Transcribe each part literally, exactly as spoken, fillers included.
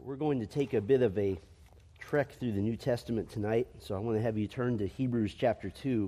We're going to take a bit of a trek through the New Testament tonight, so I want to have you turn to Hebrews chapter two.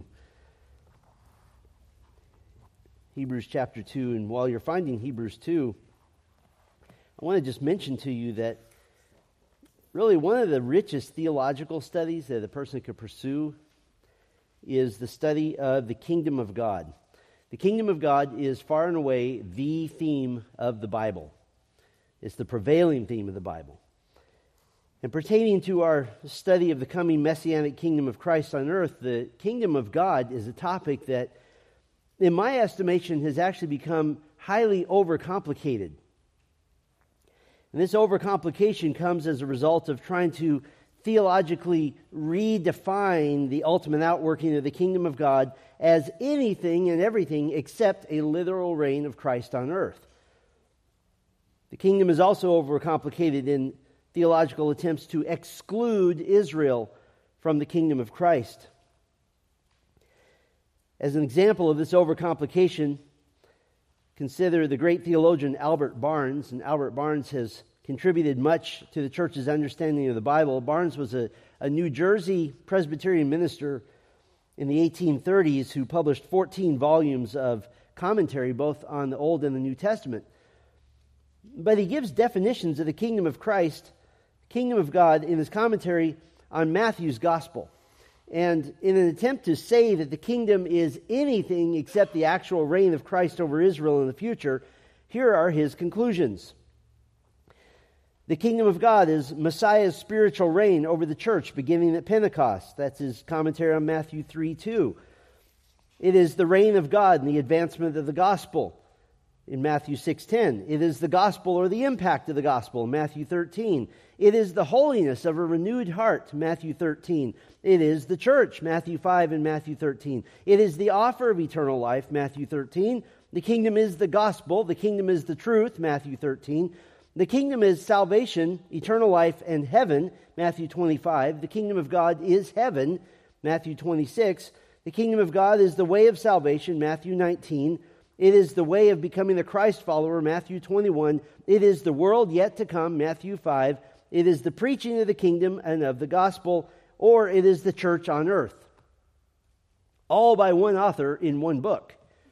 Hebrews chapter two, and while you're finding Hebrews two, I want to just mention to you that really one of the richest theological studies that a person could pursue is the study of the kingdom of God. The kingdom of God is far and away the theme of the Bible. It's the prevailing theme of the Bible. And pertaining to our study of the coming messianic kingdom of Christ on earth, the kingdom of God is a topic that, in my estimation, has actually become highly overcomplicated. And this overcomplication comes as a result of trying to theologically redefine the ultimate outworking of the kingdom of God as anything and everything except a literal reign of Christ on earth. The kingdom is also overcomplicated in theological attempts to exclude Israel from the kingdom of Christ. As an example of this overcomplication, consider the great theologian Albert Barnes, and Albert Barnes has contributed much to the church's understanding of the Bible. Barnes was a, a New Jersey Presbyterian minister in the eighteen thirties who published fourteen volumes of commentary both on the Old and the New Testament. But he gives definitions of the kingdom of Christ, kingdom of God, in his commentary on Matthew's gospel. And in an attempt to say that the kingdom is anything except the actual reign of Christ over Israel in the future, here are his conclusions. The kingdom of God is Messiah's spiritual reign over the church beginning at Pentecost. That's his commentary on Matthew three two. It is the reign of God and the advancement of the gospel in Matthew six ten. It is the gospel or the impact of the gospel in Matthew thirteen. It is the holiness of a renewed heart, Matthew thirteen. It is the church, Matthew five and Matthew thirteen. It is the offer of eternal life, Matthew thirteen. The kingdom is the gospel. The kingdom is the truth, Matthew thirteen. The kingdom is salvation, eternal life, and heaven, Matthew twenty-five. The kingdom of God is heaven, Matthew twenty-six. The kingdom of God is the way of salvation, Matthew nineteen. It is the way of becoming a Christ follower, Matthew twenty-one. It is the world yet to come, Matthew five. It is the preaching of the kingdom and of the gospel, or it is the church on earth. All by one author in one book.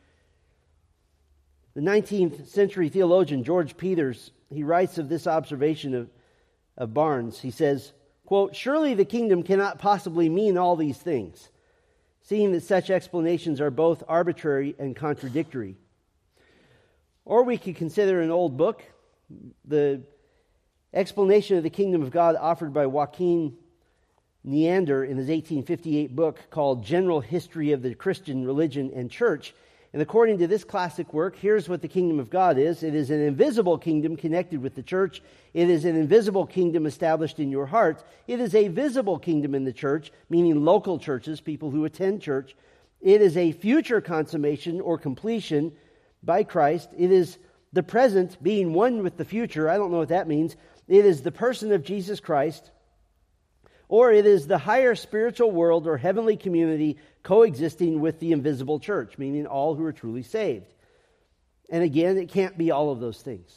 The nineteenth century theologian George Peters, he writes of this observation of, of Barnes. He says, quote, "Surely the kingdom cannot possibly mean all these things, seeing that such explanations are both arbitrary and contradictory." Or we could consider an old book, the explanation of the kingdom of God offered by Joaquin Neander in his eighteen fifty-eight book called General History of the Christian Religion and Church. And according to this classic work, here's what the kingdom of God is. It is an invisible kingdom connected with the church. It is an invisible kingdom established in your heart. It is a visible kingdom in the church, meaning local churches, people who attend church. It is a future consummation or completion by Christ. It is the present being one with the future. I don't know what that means. It is the person of Jesus Christ. Or it is the higher spiritual world or heavenly community coexisting with the invisible church, meaning all who are truly saved. And again, it can't be all of those things.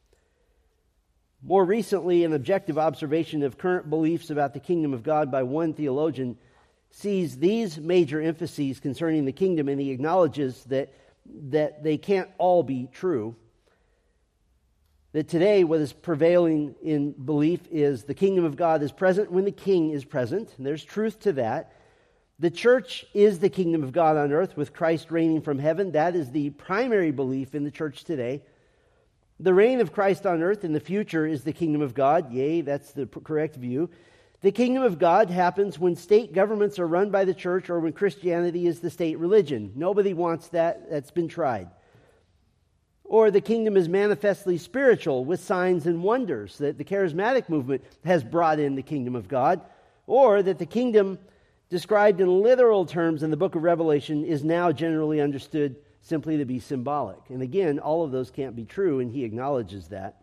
More recently, an objective observation of current beliefs about the kingdom of God by one theologian sees these major emphases concerning the kingdom, and he acknowledges that, that they can't all be true. That today what is prevailing in belief is the kingdom of God is present when the king is present, and there's truth to that. The church is the kingdom of God on earth with Christ reigning from heaven. That is the primary belief in the church today. The reign of Christ on earth in the future is the kingdom of God. Yea, that's the correct view. The kingdom of God happens when state governments are run by the church or when Christianity is the state religion. Nobody wants that. That's been tried. Or the kingdom is manifestly spiritual with signs and wonders, that the charismatic movement has brought in the kingdom of God. Or that the kingdom described in literal terms in the book of Revelation is now generally understood simply to be symbolic. And again, all of those can't be true, and he acknowledges that.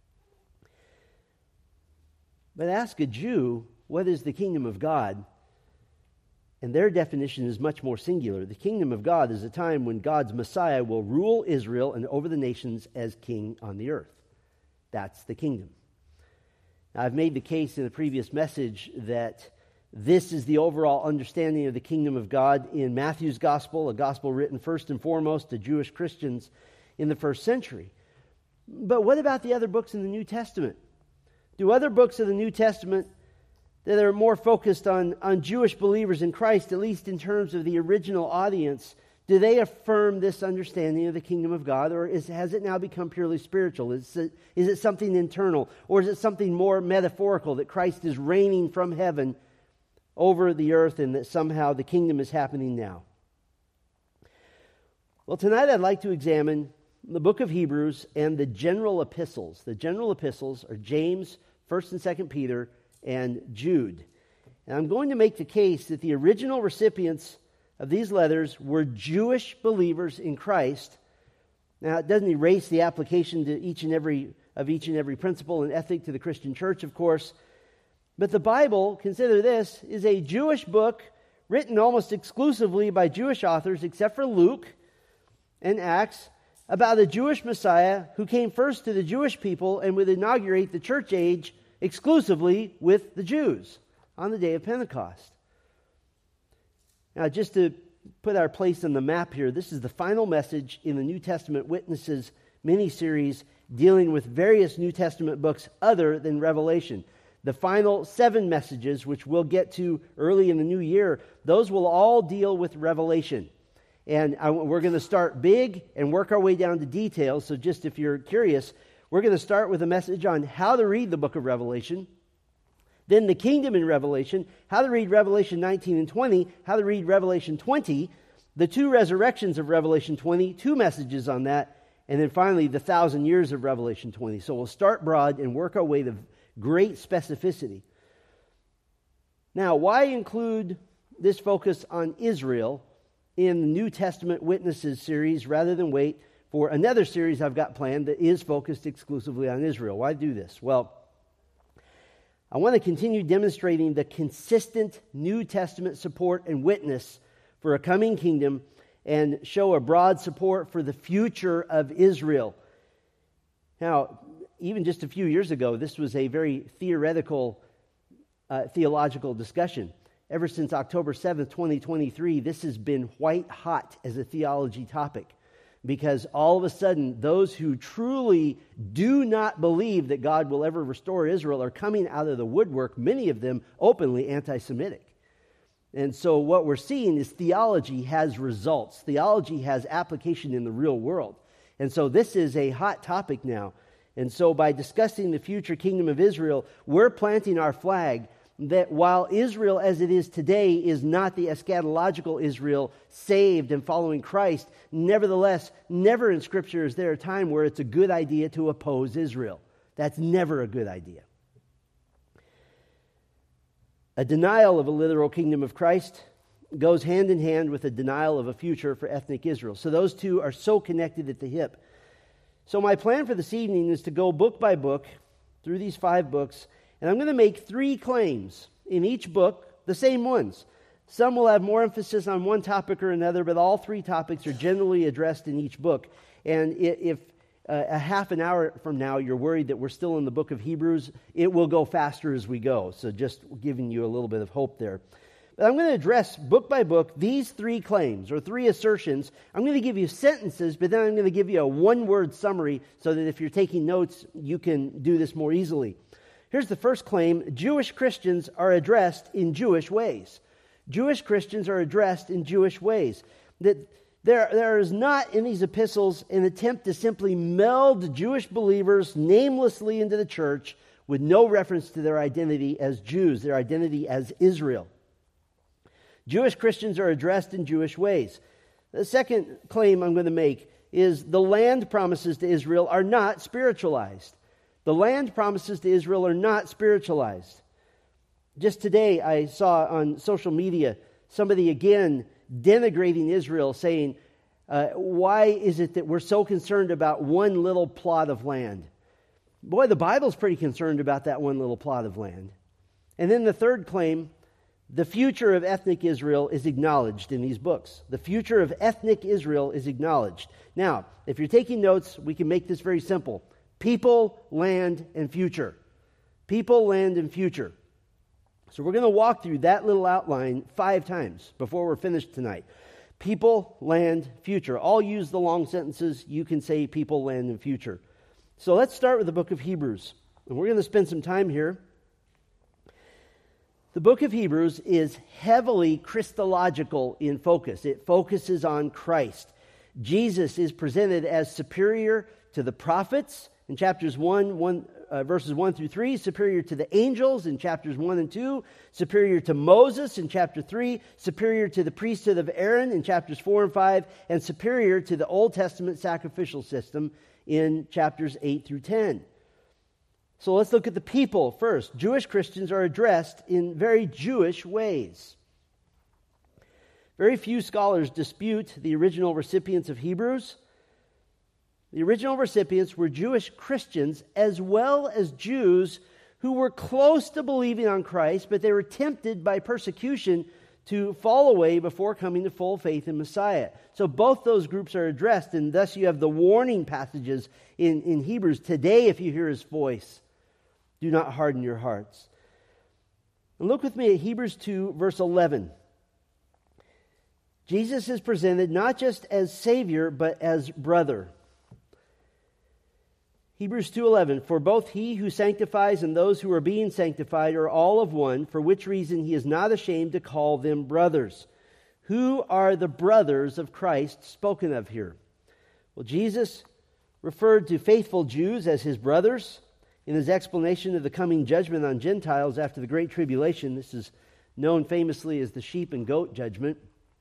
But ask a Jew, what is the kingdom of God? And their definition is much more singular. The kingdom of God is a time when God's Messiah will rule Israel and over the nations as king on the earth. That's the kingdom. Now, I've made the case in the previous message that this is the overall understanding of the kingdom of God in Matthew's gospel, a gospel written first and foremost to Jewish Christians in the first century. But what about the other books in the New Testament? Do other books of the New Testament that are more focused on, on Jewish believers in Christ, at least in terms of the original audience, do they affirm this understanding of the kingdom of God, or is, has it now become purely spiritual? Is it, is it something internal, or is it something more metaphorical, that Christ is reigning from heaven over the earth and that somehow the kingdom is happening now? Well, tonight I'd like to examine the book of Hebrews and the general epistles. The general epistles are James, First and Second Peter, and Jude. And I'm going to make the case that the original recipients of these letters were Jewish believers in Christ. Now, it doesn't erase the application to each and every of each and every principle and ethic to the Christian church, of course. But the Bible, consider this, is a Jewish book written almost exclusively by Jewish authors, except for Luke and Acts, about a Jewish Messiah who came first to the Jewish people and would inaugurate the church age exclusively with the Jews on the day of Pentecost. Now, just to put our place on the map here, this is the final message in the New Testament Witnesses mini-series dealing with various New Testament books other than Revelation. The final seven messages, which we'll get to early in the new year, those will all deal with Revelation. And I, we're going to start big and work our way down to details. So just if you're curious, we're going to start with a message on how to read the book of Revelation, then the kingdom in Revelation, how to read Revelation nineteen and twenty, how to read Revelation twenty, the two resurrections of Revelation twenty, two messages on that, and then finally the thousand years of Revelation twenty. So we'll start broad and work our way to great specificity. Now, why include this focus on Israel in the New Testament Witnesses series rather than wait for another series I've got planned that is focused exclusively on Israel? Why do this? Well, I want to continue demonstrating the consistent New Testament support and witness for a coming kingdom and show a broad support for the future of Israel. Now, even just a few years ago, this was a very theoretical, uh, theological discussion. Ever since October seventh, twenty twenty-three, this has been white hot as a theology topic, because all of a sudden, those who truly do not believe that God will ever restore Israel are coming out of the woodwork, many of them openly anti-Semitic. And so what we're seeing is theology has results. Theology has application in the real world. And so this is a hot topic now. And so by discussing the future kingdom of Israel, we're planting our flag that while Israel as it is today is not the eschatological Israel saved and following Christ, nevertheless, never in Scripture is there a time where it's a good idea to oppose Israel. That's never a good idea. A denial of a literal kingdom of Christ goes hand in hand with a denial of a future for ethnic Israel. So those two are so connected at the hip. So my plan for this evening is to go book by book through these five books, and I'm going to make three claims in each book, the same ones. Some will have more emphasis on one topic or another, but all three topics are generally addressed in each book. And if uh, a half an hour from now you're worried that we're still in the book of Hebrews, it will go faster as we go. So just giving you a little bit of hope there. But I'm going to address book by book these three claims or three assertions. I'm going to give you sentences, but then I'm going to give you a one-word summary so that if you're taking notes, you can do this more easily. Here's the first claim. Jewish Christians are addressed in Jewish ways. Jewish Christians are addressed in Jewish ways. That there, there is not in these epistles an attempt to simply meld Jewish believers namelessly into the church with no reference to their identity as Jews, their identity as Israel. Jewish Christians are addressed in Jewish ways. The second claim I'm going to make is the land promises to Israel are not spiritualized. The land promises to Israel are not spiritualized. Just today I saw on social media somebody again denigrating Israel, saying, uh, why is it that we're so concerned about one little plot of land? Boy, the Bible's pretty concerned about that one little plot of land. And then the third claim, the future of ethnic Israel is acknowledged in these books. The future of ethnic Israel is acknowledged. Now, if you're taking notes, we can make this very simple. People, land, and future. People, land, and future. So we're going to walk through that little outline five times before we're finished tonight. People, land, future. I'll use the long sentences. You can say people, land, and future. So let's start with the book of Hebrews. And we're going to spend some time here. The book of Hebrews is heavily Christological in focus. It focuses on Christ. Jesus is presented as superior to the prophets in chapters one, one uh, verses one through three, superior to the angels in chapters one and two, superior to Moses in chapter three, superior to the priesthood of Aaron in chapters four and five, and superior to the Old Testament sacrificial system in chapters eight through ten. So let's look at the people first. Jewish Christians are addressed in very Jewish ways. Very few scholars dispute the original recipients of Hebrews. The original recipients were Jewish Christians as well as Jews who were close to believing on Christ, but they were tempted by persecution to fall away before coming to full faith in Messiah. So both those groups are addressed, and thus you have the warning passages in, in Hebrews. Today, if you hear his voice, do not harden your hearts. And look with me at Hebrews two, verse eleven. Jesus is presented not just as Savior, but as brother. Hebrews two eleven, for both he who sanctifies and those who are being sanctified are all of one, for which reason he is not ashamed to call them brothers. Who are the brothers of Christ spoken of here? Well, Jesus referred to faithful Jews as his brothers. In his explanation of the coming judgment on Gentiles after the Great Tribulation, this is known famously as the sheep and goat judgment.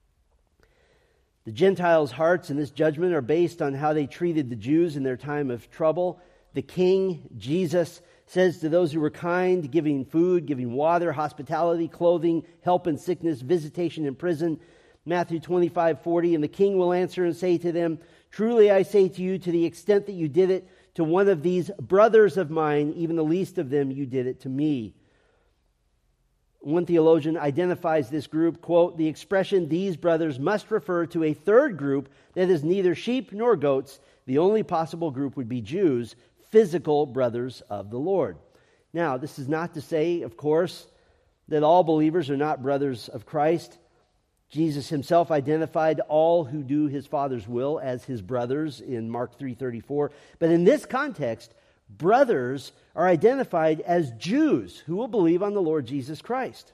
The Gentiles' hearts in this judgment are based on how they treated the Jews in their time of trouble. The King, Jesus, says to those who were kind, giving food, giving water, hospitality, clothing, help in sickness, visitation in prison. Matthew twenty-five forty, and the King will answer and say to them, truly I say to you, to the extent that you did it to one of these brothers of mine, even the least of them, you did it to me. One theologian identifies this group, quote, the expression these brothers must refer to a third group that is neither sheep nor goats. The only possible group would be Jews, physical brothers of the Lord. Now, this is not to say, of course, that all believers are not brothers of Christ. Jesus himself identified all who do his Father's will as his brothers in Mark three thirty-four. But in this context, brothers are identified as Jews who will believe on the Lord Jesus Christ.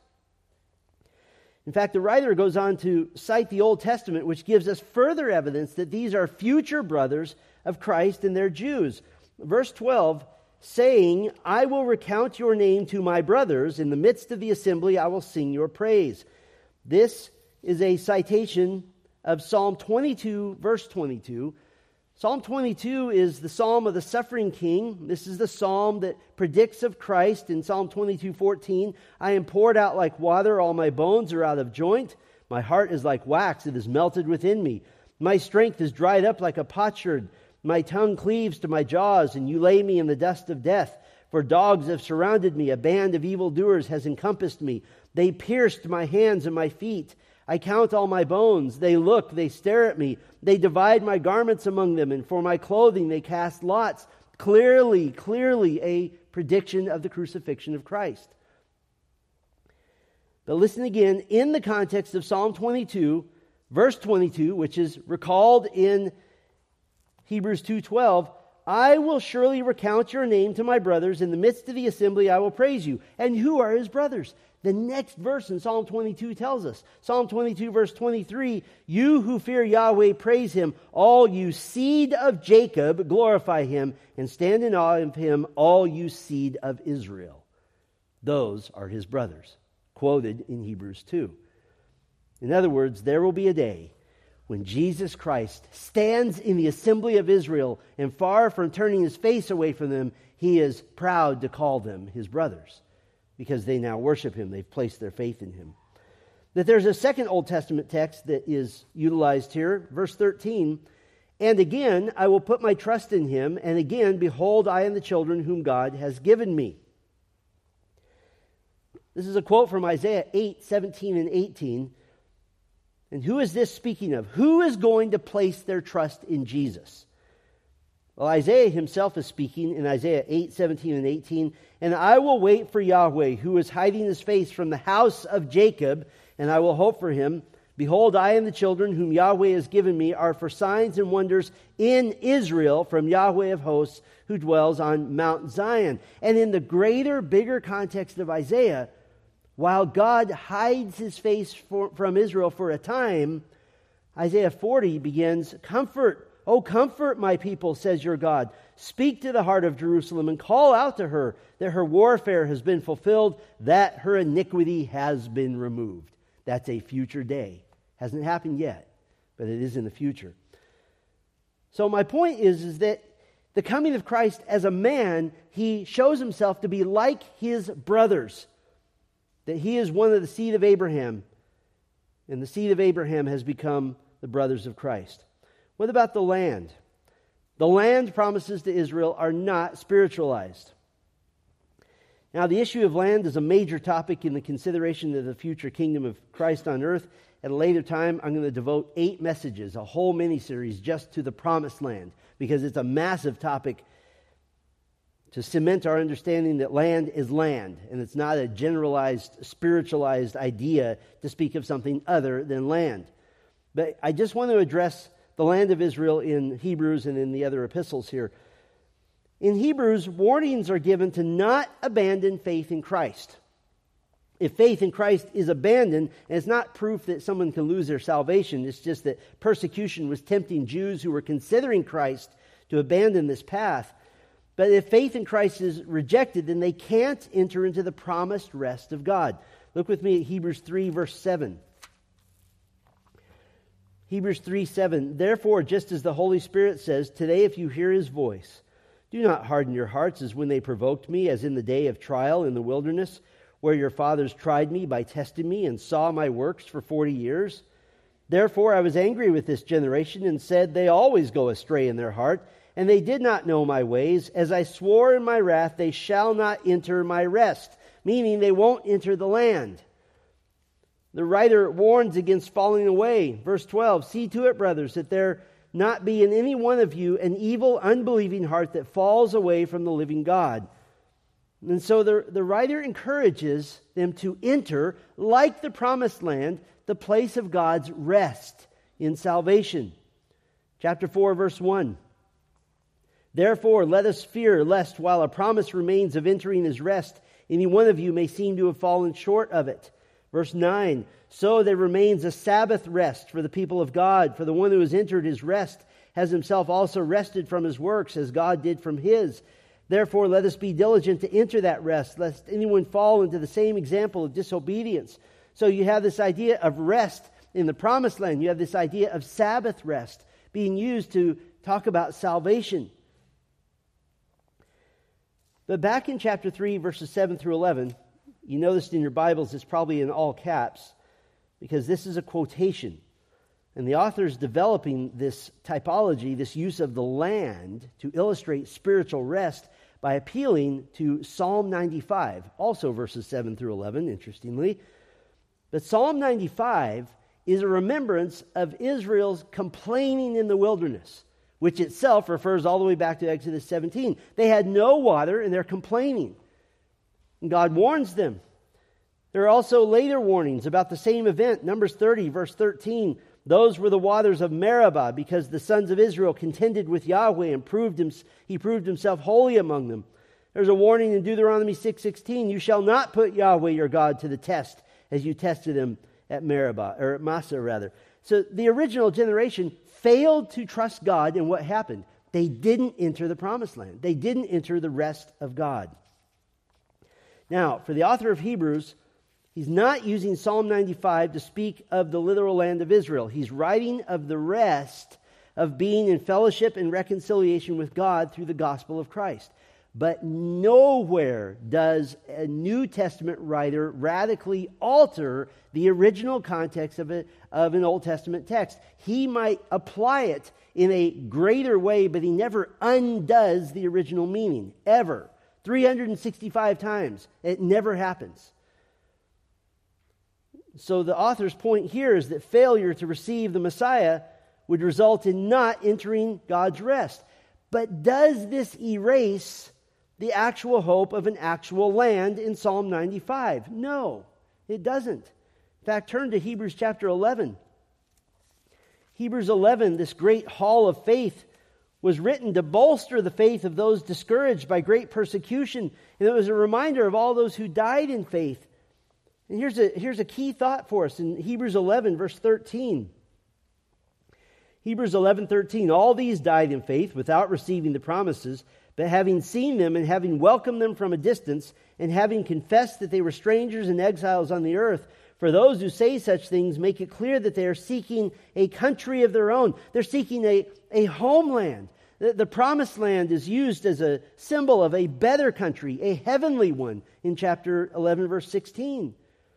In fact, the writer goes on to cite the Old Testament, which gives us further evidence that these are future brothers of Christ and they're Jews. Verse twelve, saying, I will recount your name to my brothers. In the midst of the assembly, I will sing your praise. This is a citation of Psalm twenty-two, verse twenty-two. Psalm twenty-two is the psalm of the suffering king. This is the psalm that predicts of Christ in Psalm twenty-two fourteen. I am poured out like water, all my bones are out of joint. My heart is like wax, it is melted within me. My strength is dried up like a potsherd. My tongue cleaves to my jaws, and you lay me in the dust of death. For dogs have surrounded me, a band of evildoers has encompassed me. They pierced my hands and my feet. I count all my bones. They look, they stare at me. They divide my garments among them, and for my clothing they cast lots. Clearly, clearly a prediction of the crucifixion of Christ. But listen again, in the context of Psalm twenty-two, verse twenty-two, which is recalled in Hebrews two twelve, I will surely recount your name to my brothers. In the midst of the assembly I will praise you. And who are his brothers? The next verse in Psalm twenty-two tells us. Psalm twenty-two verse twenty-three, you who fear Yahweh, praise him. All you seed of Jacob, glorify him, and stand in awe of him, all you seed of Israel. Those are his brothers, quoted in Hebrews two. In other words, there will be a day when Jesus Christ stands in the assembly of Israel, and far from turning his face away from them, he is proud to call them his brothers, because they now worship him. They've placed their faith in him. That there's a second Old Testament text that is utilized here, verse thirteen. And again, I will put my trust in him, and again, behold, I and the children whom God has given me. This is a quote from Isaiah eight, seventeen and eighteen. And who is this speaking of? Who is going to place their trust in Jesus? Well, Isaiah himself is speaking in Isaiah eight, seventeen and eighteen. And I will wait for Yahweh, who is hiding his face from the house of Jacob, and I will hope for him. Behold, I and the children whom Yahweh has given me are for signs and wonders in Israel from Yahweh of hosts, who dwells on Mount Zion. And in the greater, bigger context of Isaiah, while God hides his face for, from Israel for a time, Isaiah forty begins, Comfort, O comfort my people, says your God. Speak to the heart of Jerusalem and call out to her that her warfare has been fulfilled, that her iniquity has been removed. That's a future day. Hasn't happened yet, but it is in the future. So my point is, is that the coming of Christ as a man, he shows himself to be like his brothers. That he is one of the seed of Abraham, and the seed of Abraham has become the brothers of Christ. What about the land? The land promises to Israel are not spiritualized. Now, the issue of land is a major topic in the consideration of the future kingdom of Christ on earth. At a later time, I'm going to devote eight messages, a whole mini-series just to the promised land, because it's a massive topic to cement our understanding that land is land, and it's not a generalized, spiritualized idea to speak of something other than land. But I just want to address the land of Israel in Hebrews and in the other epistles here. In Hebrews, warnings are given to not abandon faith in Christ. If faith in Christ is abandoned, and it's not proof that someone can lose their salvation, it's just that persecution was tempting Jews who were considering Christ to abandon this path. But if faith in Christ is rejected, then they can't enter into the promised rest of God. Look with me at Hebrews three, verse seven. Hebrews three, seven. Therefore, just as the Holy Spirit says, today if you hear his voice, do not harden your hearts as when they provoked me, as in the day of trial in the wilderness, where your fathers tried me by testing me and saw my works for forty years. Therefore I was angry with this generation and said, they always go astray in their heart, and they did not know my ways. As I swore in my wrath, they shall not enter my rest, meaning they won't enter the land. The writer warns against falling away. Verse twelve, see to it, brothers, that there not be in any one of you an evil, unbelieving heart that falls away from the living God. And so the, the writer encourages them to enter, like the promised land, the place of God's rest in salvation. Chapter four, verse one. Therefore, let us fear, lest while a promise remains of entering his rest, any one of you may seem to have fallen short of it. Verse nine, so there remains a Sabbath rest for the people of God, for the one who has entered his rest has himself also rested from his works, as God did from his. Therefore, let us be diligent to enter that rest, lest anyone fall into the same example of disobedience. So you have this idea of rest in the promised land. You have this idea of Sabbath rest being used to talk about salvation. But back in chapter three, verses seven through eleven, you noticed in your Bibles it's probably in all caps, because this is a quotation. And the author is developing this typology, this use of the land, to illustrate spiritual rest by appealing to Psalm ninety-five, also verses seven through eleven, interestingly. But Psalm ninety-five is a remembrance of Israel's complaining in the wilderness, which itself refers all the way back to Exodus seventeen. They had no water and they're complaining. And God warns them. There are also later warnings about the same event. Numbers thirty, verse thirteen. Those were the waters of Meribah, because the sons of Israel contended with Yahweh and proved him, he proved himself holy among them. There's a warning in Deuteronomy six sixteen. You shall not put Yahweh your God to the test as you tested him at Meribah, or at Massah rather. So the original generation failed to trust God, and what happened? They didn't enter the promised land. They didn't enter the rest of God. Now, for the author of Hebrews, he's not using Psalm ninety-five to speak of the literal land of Israel. He's writing of the rest of being in fellowship and reconciliation with God through the gospel of Christ. But nowhere does a New Testament writer radically alter the original context of, a, of an Old Testament text. He might apply it in a greater way, but he never undoes the original meaning, ever. three hundred sixty-five times. It never happens. So the author's point here is that failure to receive the Messiah would result in not entering God's rest. But does this erase the actual hope of an actual land in Psalm ninety-five? No, it doesn't. In fact, turn to Hebrews chapter eleven. Hebrews eleven, this great hall of faith, was written to bolster the faith of those discouraged by great persecution. And it was a reminder of all those who died in faith. And here's a, here's a key thought for us in Hebrews eleven, verse thirteen. Hebrews eleven thirteen, all these died in faith without receiving the promises, but having seen them and having welcomed them from a distance, and having confessed that they were strangers and exiles on the earth. For those who say such things make it clear that they are seeking a country of their own. They're seeking a, a homeland. The, the promised land is used as a symbol of a better country, a heavenly one, in chapter eleven, verse sixteen.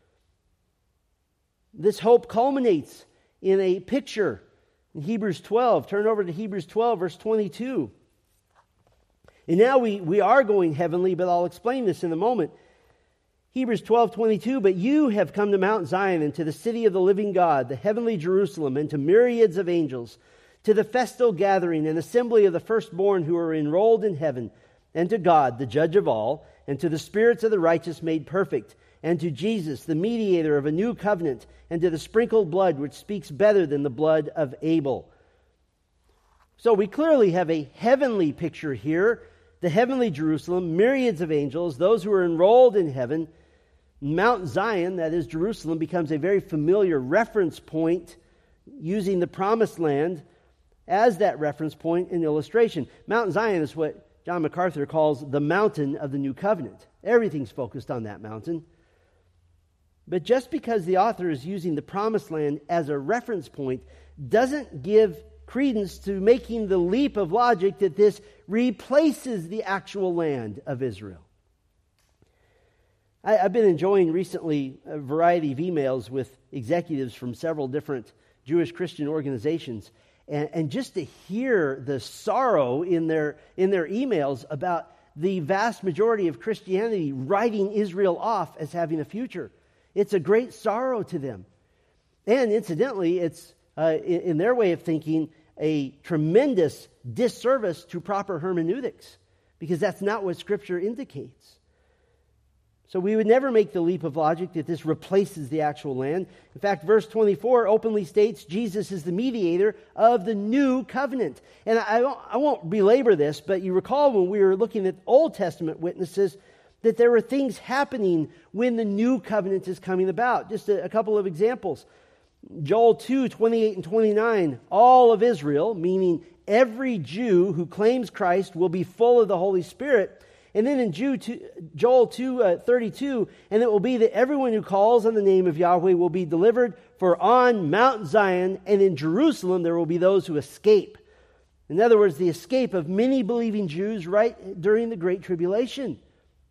This hope culminates in a picture in Hebrews twelve. Turn over to Hebrews twelve, verse twenty-two. And now we, we are going heavenly, but I'll explain this in a moment. Hebrews twelve twenty-two, but you have come to Mount Zion and to the city of the living God, the heavenly Jerusalem, and to myriads of angels, to the festal gathering and assembly of the firstborn who are enrolled in heaven, and to God, the judge of all, and to the spirits of the righteous made perfect, and to Jesus, the mediator of a new covenant, and to the sprinkled blood which speaks better than the blood of Abel. So we clearly have a heavenly picture here, the heavenly Jerusalem, myriads of angels, those who are enrolled in heaven. Mount Zion, that is Jerusalem, becomes a very familiar reference point, using the promised land as that reference point in illustration. Mount Zion is what John MacArthur calls the mountain of the new covenant. Everything's focused on that mountain. But just because the author is using the promised land as a reference point doesn't give credence to making the leap of logic that this replaces the actual land of Israel. I, I've been enjoying recently a variety of emails with executives from several different Jewish Christian organizations, and, and just to hear the sorrow in their in their emails about the vast majority of Christianity writing Israel off as having a future. It's a great sorrow to them. And incidentally, it's, uh, in, in their way of thinking, a tremendous disservice to proper hermeneutics, because that's not what Scripture indicates. So we would never make the leap of logic that this replaces the actual land. In fact, verse twenty-four openly states Jesus is the mediator of the new covenant. And I won't, I won't belabor this, but you recall when we were looking at Old Testament witnesses that there were things happening when the new covenant is coming about. Just a, a couple of examples. Joel two, twenty-eight and twenty-nine, all of Israel, meaning every Jew who claims Christ, will be full of the Holy Spirit. And then in Joel two, thirty-two, and it will be that everyone who calls on the name of Yahweh will be delivered, for on Mount Zion and in Jerusalem there will be those who escape. In other words, the escape of many believing Jews right during the Great Tribulation.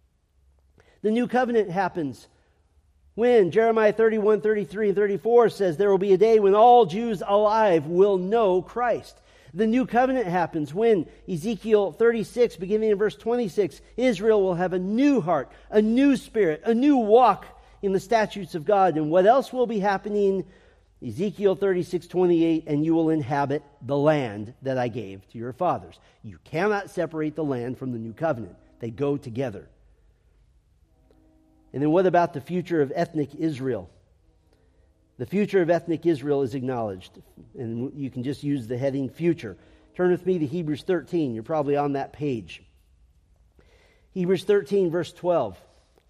The new covenant happens when Jeremiah thirty-one, thirty-three, and thirty-four says there will be a day when all Jews alive will know Christ. The new covenant happens when Ezekiel thirty-six, beginning in verse twenty-six, Israel will have a new heart, a new spirit, a new walk in the statutes of God. And what else will be happening? Ezekiel thirty-six, twenty-eight, and you will inhabit the land that I gave to your fathers. You cannot separate the land from the new covenant. They go together. And then what about the future of ethnic Israel? The future of ethnic Israel is acknowledged. And you can just use the heading future. Turn with me to Hebrews thirteen. You're probably on that page. Hebrews thirteen, verse twelve.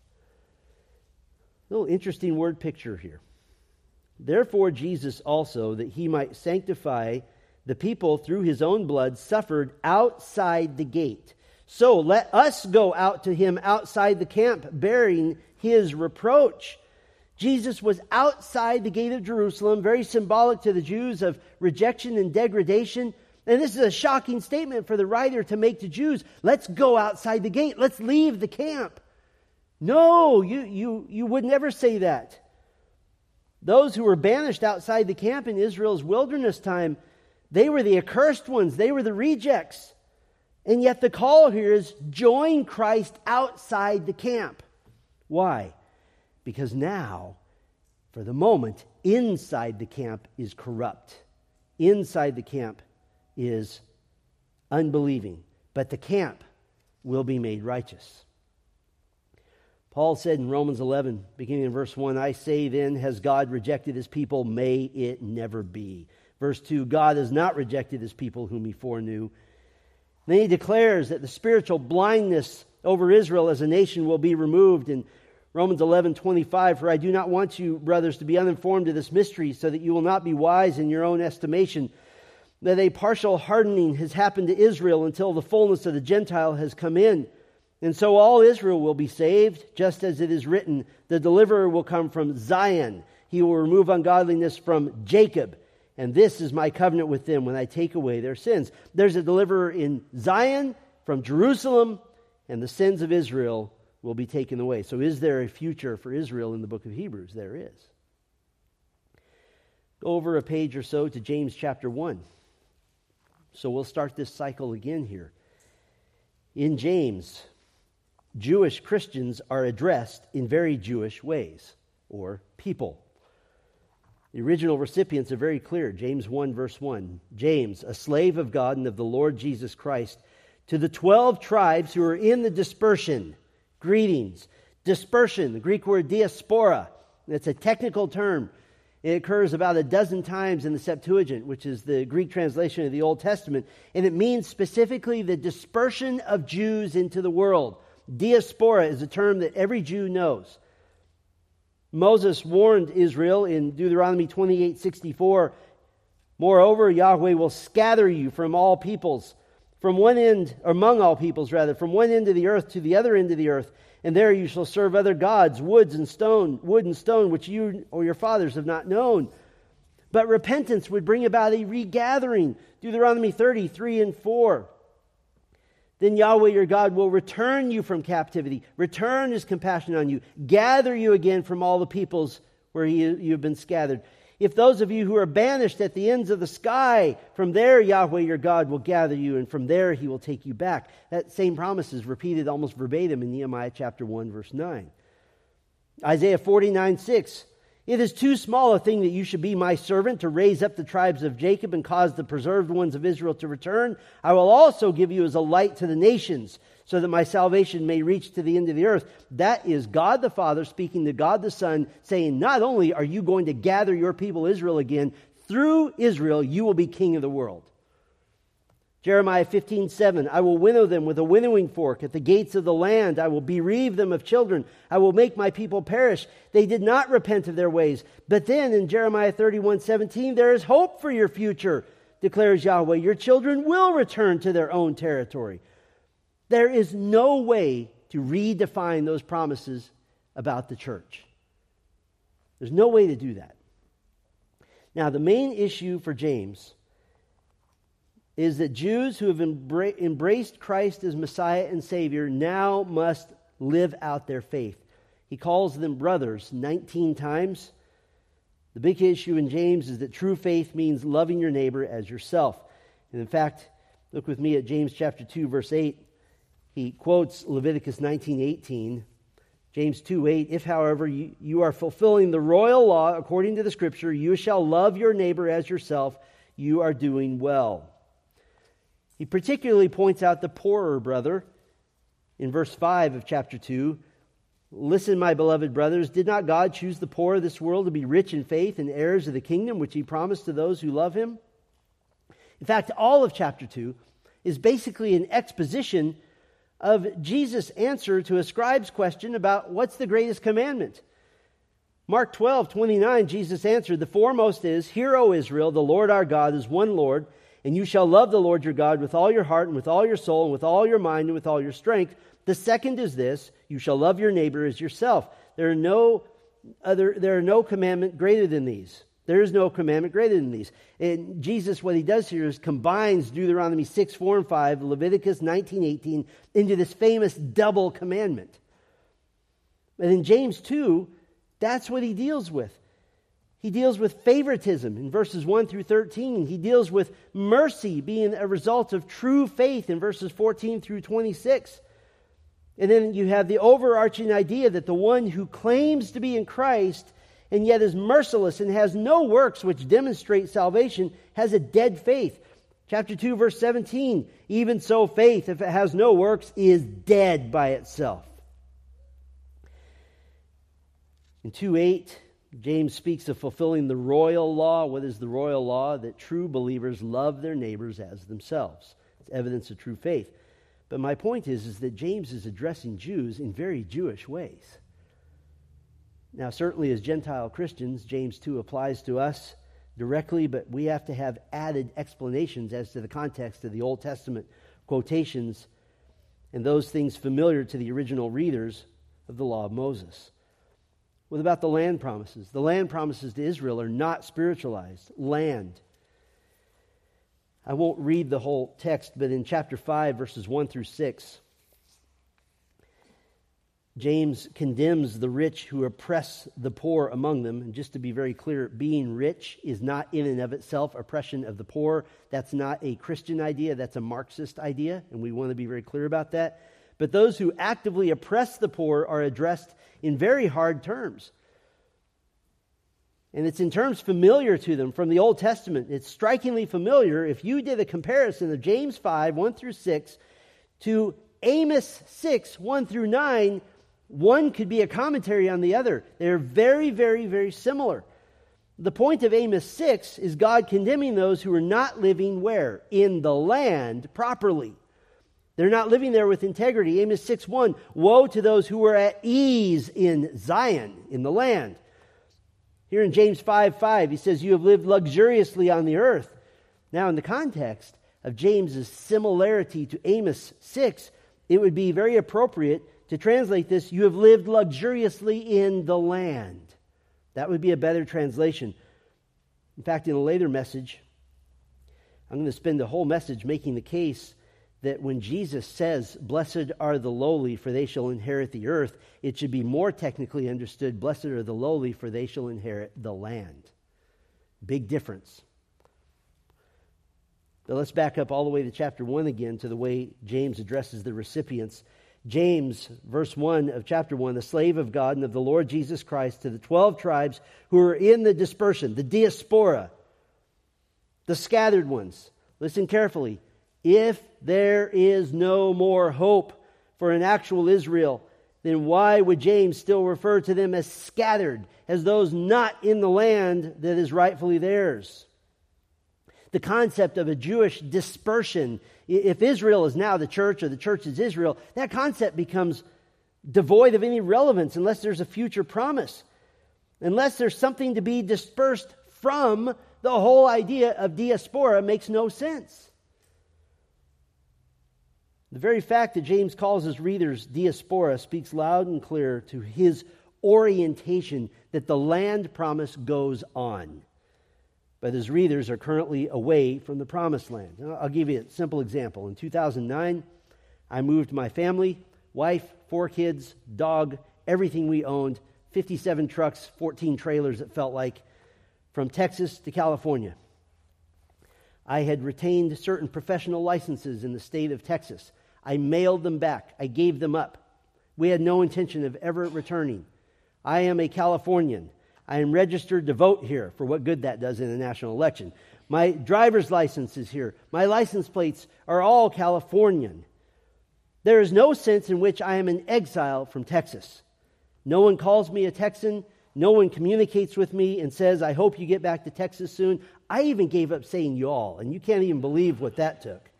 A little interesting word picture here. Therefore Jesus also, that he might sanctify the people through his own blood, suffered outside the gate. So let us go out to him outside the camp, bearing his reproach. Jesus was outside the gate of Jerusalem, very symbolic to the Jews of rejection and degradation. And this is a shocking statement for the writer to make to Jews. Let's go outside the gate. Let's leave the camp. No, you, you, you would never say that. Those who were banished outside the camp in Israel's wilderness time, they were the accursed ones. They were the rejects. And yet the call here is join Christ outside the camp. Why? Because now, for the moment, inside the camp is corrupt. Inside the camp is unbelieving, but the camp will be made righteous. Paul said in Romans eleven, beginning in verse one, I say then, has God rejected his people? May it never be. Verse two, God has not rejected his people whom he foreknew. Then he declares that the spiritual blindness over Israel as a nation will be removed in Romans eleven twenty-five, for I do not want you, brothers, to be uninformed of this mystery, so that you will not be wise in your own estimation, that a partial hardening has happened to Israel until the fullness of the Gentile has come in. And so all Israel will be saved, just as it is written, the deliverer will come from Zion. He will remove ungodliness from Jacob. And this is my covenant with them when I take away their sins. There's a deliverer in Zion from Jerusalem, and the sins of Israel will be taken away. So is there a future for Israel in the book of Hebrews? There is. Go over a page or so to James chapter one. So we'll start this cycle again here. In James, Jewish Christians are addressed in very Jewish ways, or people. The original recipients are very clear. James one, verse one. James, a slave of God and of the Lord Jesus Christ, to the twelve tribes who are in the dispersion, greetings. Dispersion, the Greek word diaspora. It's a technical term. It occurs about a dozen times in the Septuagint, which is the Greek translation of the Old Testament, and it means specifically the dispersion of Jews into the world. Diaspora is a term that every Jew knows. Moses warned Israel in Deuteronomy twenty-eight sixty-four, moreover, Yahweh will scatter you from all peoples, from one end, or among all peoples rather, from one end of the earth to the other end of the earth, and there you shall serve other gods, woods and stone, wood and stone, which you or your fathers have not known. But repentance would bring about a regathering. Deuteronomy thirty, three and four. Then Yahweh your God will return you from captivity, return his compassion on you, gather you again from all the peoples where you, you have been scattered. If those of you who are banished at the ends of the sky, from there Yahweh your God will gather you, and from there he will take you back. That same promise is repeated almost verbatim in Nehemiah chapter one, verse nine. Isaiah forty-nine, six. It is too small a thing that you should be my servant to raise up the tribes of Jacob and cause the preserved ones of Israel to return. I will also give you as a light to the nations, so that my salvation may reach to the end of the earth. That is God the Father speaking to God the Son, saying, not only are you going to gather your people Israel again, through Israel you will be king of the world. Jeremiah fifteen, seven. I will winnow them with a winnowing fork at the gates of the land. I will bereave them of children. I will make my people perish. They did not repent of their ways. But then in Jeremiah thirty-one, seventeen, there is hope for your future, declares Yahweh. Your children will return to their own territory. There is no way to redefine those promises about the church. There's no way to do that. Now, the main issue for James is that Jews who have embra- embraced Christ as Messiah and Savior now must live out their faith. He calls them brothers nineteen times. The big issue in James is that true faith means loving your neighbor as yourself. And in fact, look with me at James chapter two, verse eight. He quotes Leviticus nineteen eighteen. James two, eight. If, however, you, you are fulfilling the royal law according to the Scripture, you shall love your neighbor as yourself. You are doing well. He particularly points out the poorer brother in verse five of chapter two. Listen, my beloved brothers, did not God choose the poor of this world to be rich in faith and heirs of the kingdom which he promised to those who love him? In fact, all of chapter two is basically an exposition of Jesus' answer to a scribe's question about what's the greatest commandment. Mark twelve, twenty-nine, Jesus answered, the foremost is, Hear, O Israel, the Lord our God is one Lord, and you shall love the Lord your God with all your heart and with all your soul and with all your mind and with all your strength. The second is this, you shall love your neighbor as yourself. There are no other, there are no commandment greater than these. There is no commandment greater than these. And Jesus, what he does here is combines Deuteronomy six, four, and five, Leviticus nineteen, eighteen, into this famous double commandment. And in James two, that's what he deals with. He deals with favoritism in verses one through thirteen. He deals with mercy being a result of true faith in verses fourteen through twenty-six. And then you have the overarching idea that the one who claims to be in Christ and yet is merciless and has no works which demonstrate salvation has a dead faith. Chapter two, verse seventeen, even so faith, if it has no works, is dead by itself. In two eight, James speaks of fulfilling the royal law. What is the royal law? That true believers love their neighbors as themselves. It's evidence of true faith. But my point is, is that James is addressing Jews in very Jewish ways. Now, certainly as Gentile Christians, James two applies to us directly, but we have to have added explanations as to the context of the Old Testament quotations and those things familiar to the original readers of the law of Moses. What about the land promises? The land promises to Israel are not spiritualized. Land. I won't read the whole text, but in chapter five, verses one through six, James condemns the rich who oppress the poor among them. And just to be very clear, being rich is not in and of itself oppression of the poor. That's not a Christian idea. That's a Marxist idea, and we want to be very clear about that. But those who actively oppress the poor are addressed in very hard terms. And it's in terms familiar to them from the Old Testament. It's strikingly familiar. If you did a comparison of James five, one through six, to Amos six, one through nine, one could be a commentary on the other. They're very, very, very similar. The point of Amos six is God condemning those who are not living where? In the land properly. They're not living there with integrity. Amos six one, woe to those who are at ease in Zion, in the land. Here in James five five, he says, you have lived luxuriously on the earth. Now, in the context of James's similarity to Amos six, it would be very appropriate to translate this, you have lived luxuriously in the land. That would be a better translation. In fact, in a later message, I'm going to spend the whole message making the case that when Jesus says, blessed are the lowly, for they shall inherit the earth, it should be more technically understood, blessed are the lowly, for they shall inherit the land. Big difference. But let's back up all the way to chapter one again, to the way James addresses the recipients. James, verse one of chapter one, the slave of God and of the Lord Jesus Christ, to the twelve tribes who are in the dispersion, the diaspora, the scattered ones. Listen carefully. If there is no more hope for an actual Israel, then why would James still refer to them as scattered, as those not in the land that is rightfully theirs? The concept of a Jewish dispersion, if Israel is now the church or the church is Israel, that concept becomes devoid of any relevance unless there's a future promise. Unless there's something to be dispersed from, the whole idea of diaspora makes no sense. The very fact that James calls his readers diaspora speaks loud and clear to his orientation that the land promise goes on. But his readers are currently away from the promised land. I'll give you a simple example. In two thousand nine, I moved my family, wife, four kids, dog, everything we owned, fifty-seven trucks, fourteen trailers it felt like, from Texas to California. I had retained certain professional licenses in the state of Texas. I mailed them back. I gave them up. We had no intention of ever returning. I am a Californian. I am registered to vote here, for what good that does in a national election. My driver's license is here. My license plates are all Californian. There is no sense in which I am an exile from Texas. No one calls me a Texan. No one communicates with me and says, I hope you get back to Texas soon. I even gave up saying y'all, and you can't even believe what that took.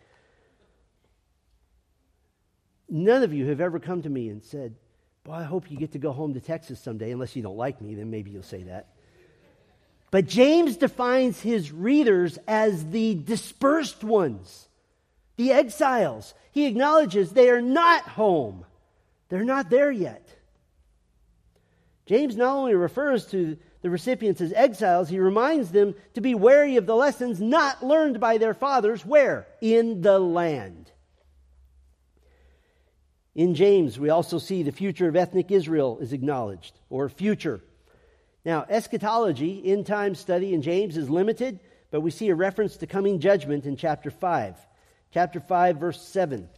None of you have ever come to me and said, boy, I hope you get to go home to Texas someday, unless you don't like me, then maybe you'll say that. But James defines his readers as the dispersed ones, the exiles. He acknowledges they are not home. They're not there yet. James not only refers to the recipients as exiles, he reminds them to be wary of the lessons not learned by their fathers. Where? In the land. In James, we also see the future of ethnic Israel is acknowledged, or future. Now, eschatology, end time study in James is limited, but we see a reference to coming judgment in chapter five. Chapter five, verse seven.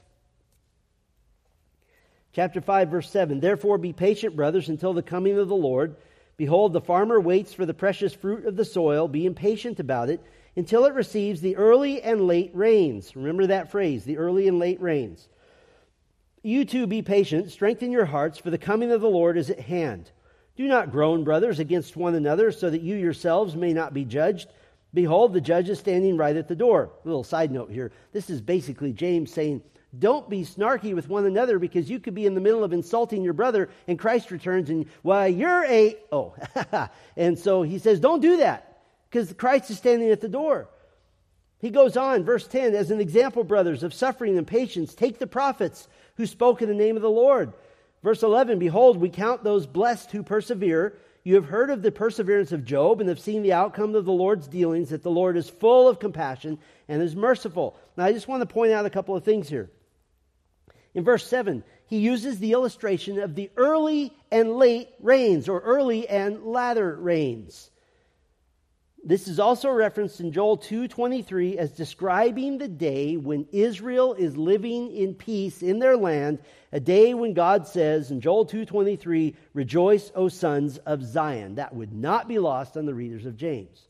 Chapter five, verse seven. Therefore be patient, brothers, until the coming of the Lord. Behold, the farmer waits for the precious fruit of the soil, being patient about it, until it receives the early and late rains. Remember that phrase, the early and late rains. You too be patient, strengthen your hearts, for the coming of the Lord is at hand. Do not groan, brothers, against one another, so that you yourselves may not be judged. Behold, the judge is standing right at the door. A little side note here. This is basically James saying, don't be snarky with one another, because you could be in the middle of insulting your brother and Christ returns and, well, you're a, oh. And so he says, don't do that, because Christ is standing at the door. He goes on, verse ten, as an example, brothers, of suffering and patience, take the prophets who spoke in the name of the Lord. Verse eleven, behold, we count those blessed who persevere. You have heard of the perseverance of Job and have seen the outcome of the Lord's dealings, that the Lord is full of compassion and is merciful. Now, I just want to point out a couple of things here. In verse seven, he uses the illustration of the early and late rains, or early and latter rains. This is also referenced in Joel two twenty-three as describing the day when Israel is living in peace in their land, a day when God says in Joel two twenty-three, rejoice, O sons of Zion. That would not be lost on the readers of James.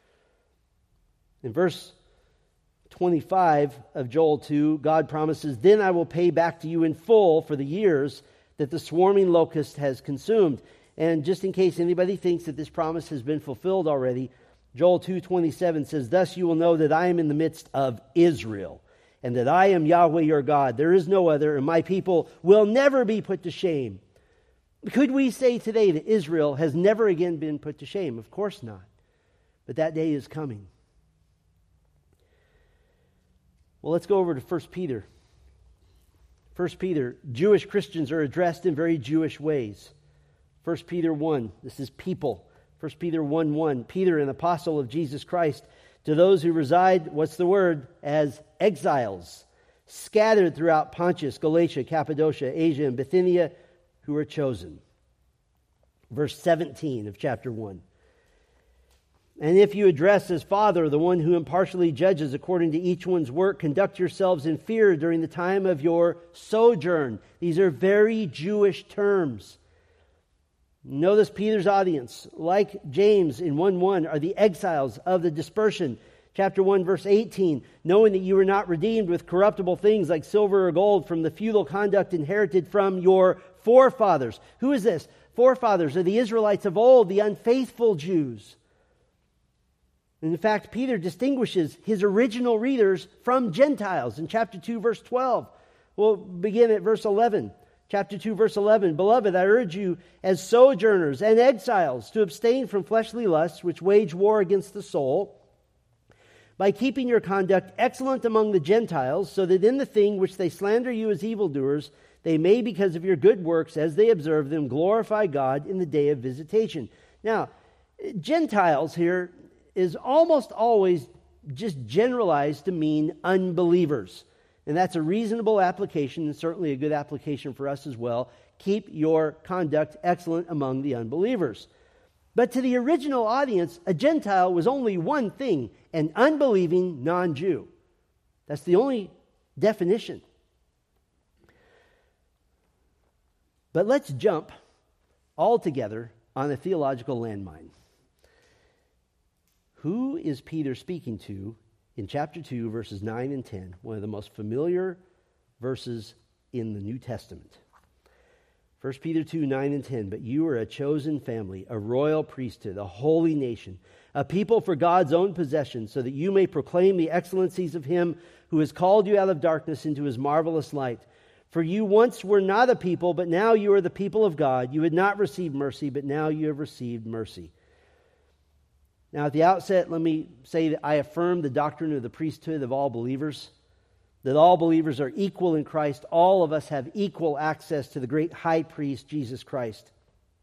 In verse twenty-five of Joel two, God promises, then I will pay back to you in full for the years that the swarming locust has consumed. And just in case anybody thinks that this promise has been fulfilled already, Joel two twenty-seven says, thus you will know that I am in the midst of Israel, and that I am Yahweh your God. There is no other, and my people will never be put to shame. Could we say today that Israel has never again been put to shame? Of course not. But that day is coming. Well, let's go over to First Peter. First Peter, Jewish Christians are addressed in very Jewish ways. First Peter one, this is people. First Peter one one, Peter, an apostle of Jesus Christ, to those who reside, what's the word? As exiles, scattered throughout Pontus, Galatia, Cappadocia, Asia, and Bithynia, who are chosen. Verse seventeen of chapter one. And if you address as Father the one who impartially judges according to each one's work, conduct yourselves in fear during the time of your sojourn. These are very Jewish terms. Notice Peter's audience, like James in one one, are the exiles of the dispersion. Chapter one, verse eighteen, knowing that you were not redeemed with corruptible things like silver or gold from the futile conduct inherited from your forefathers. Who is this? Forefathers are the Israelites of old, the unfaithful Jews. And in fact, Peter distinguishes his original readers from Gentiles in chapter two, verse twelve. We'll begin at verse eleven. Chapter two, verse eleven, beloved, I urge you as sojourners and exiles to abstain from fleshly lusts which wage war against the soul, by keeping your conduct excellent among the Gentiles, so that in the thing which they slander you as evildoers, they may, because of your good works, as they observe them, glorify God in the day of visitation. Now, Gentiles here is almost always just generalized to mean unbelievers. And that's a reasonable application, and certainly a good application for us as well. Keep your conduct excellent among the unbelievers. But to the original audience, a Gentile was only one thing, an unbelieving non-Jew. That's the only definition. But let's jump all together on a theological landmine. Who is Peter speaking to in chapter two, verses nine and ten, one of the most familiar verses in the New Testament? First Peter two, nine and ten, but you are a chosen family, a royal priesthood, a holy nation, a people for God's own possession, so that you may proclaim the excellencies of Him who has called you out of darkness into His marvelous light. For you once were not a people, but now you are the people of God. You had not received mercy, but now you have received mercy. Now, at the outset, let me say that I affirm the doctrine of the priesthood of all believers, that all believers are equal in Christ. All of us have equal access to the great high priest, Jesus Christ.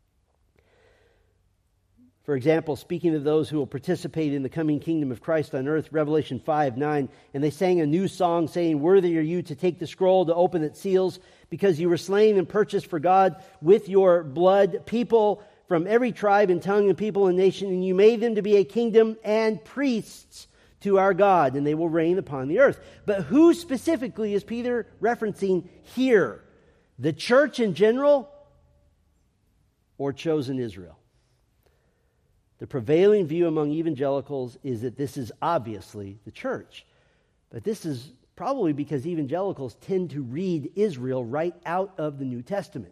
For example, speaking of those who will participate in the coming kingdom of Christ on earth, Revelation five nine, and they sang a new song saying, worthy are you to take the scroll to open its seals, because you were slain and purchased for God with your blood people from every tribe and tongue and people and nation, and you made them to be a kingdom and priests to our God, and they will reign upon the earth. But who specifically is Peter referencing here? The church in general or chosen Israel? The prevailing view among evangelicals is that this is obviously the church. But this is probably because evangelicals tend to read Israel right out of the New Testament.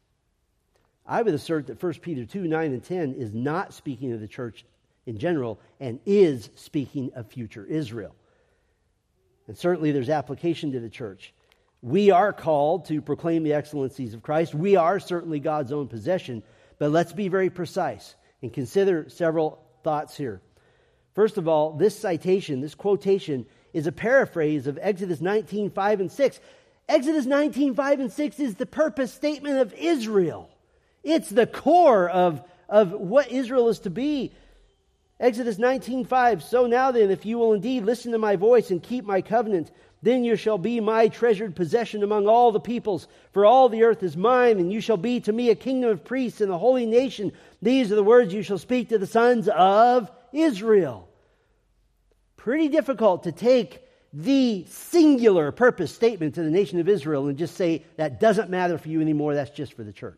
I would assert that First Peter two, nine and ten is not speaking of the church in general and is speaking of future Israel. And certainly there's application to the church. We are called to proclaim the excellencies of Christ. We are certainly God's own possession, but let's be very precise and consider several thoughts here. First of all, this citation, this quotation, is a paraphrase of Exodus nineteen, five and six. Exodus nineteen, five and six is the purpose statement of Israel. It's the core of, of what Israel is to be. Exodus nineteen, five, so now then, if you will indeed listen to my voice and keep my covenant, then you shall be my treasured possession among all the peoples, for all the earth is mine, and you shall be to me a kingdom of priests and a holy nation. These are the words you shall speak to the sons of Israel. Pretty difficult to take the singular purpose statement to the nation of Israel and just say, that doesn't matter for you anymore, that's just for the church.